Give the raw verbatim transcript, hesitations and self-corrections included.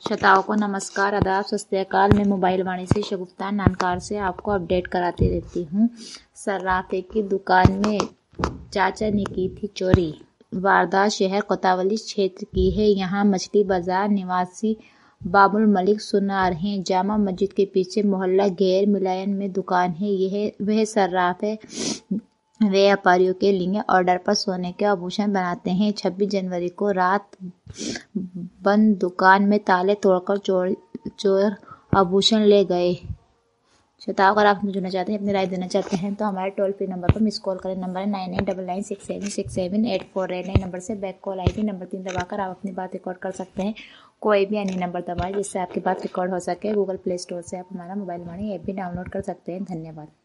श्रोताओं को नमस्कार, आदाब, सत श्री अकाल। मैं मोबाइल वाणी से शगुफ्ता नानकार से आपको अपडेट कराती रहती हूँ। सर्राफे की दुकान में चाचा ने की थी चोरी। वारदात शहर कोतवाली क्षेत्र की है। यहाँ मछली बाजार निवासी बाबुल मलिक सुनार हैं। जामा मस्जिद के पीछे मोहल्ला गैर मिलायन में दुकान है। यह वह सर्राफे व्यापारियों के लिए ऑर्डर पर सोने के आभूषण बनाते हैं। छब्बीस जनवरी को रात बंद दुकान में ताले तोड़कर चोर चोर आभूषण ले गए। श्रोताओं, अगर आप जुड़ना चाहते हैं, अपनी राय देना चाहते हैं तो हमारे टोल फ्री नंबर पर मिस कॉल करें। नंबर है nine eight double nine six seven six seven eight four eight. नए नंबर से बैक कॉल आई थी। नंबर तीन दबाकर आप अपनी बात रिकॉर्ड कर सकते हैं। कोई भी अन्य नंबर दबाएं जिससे आपकी बात रिकॉर्ड हो सके। गूगल प्ले स्टोर से आप हमारा मोबाइल वाणी ऐप भी डाउनलोड कर सकते हैं। धन्यवाद।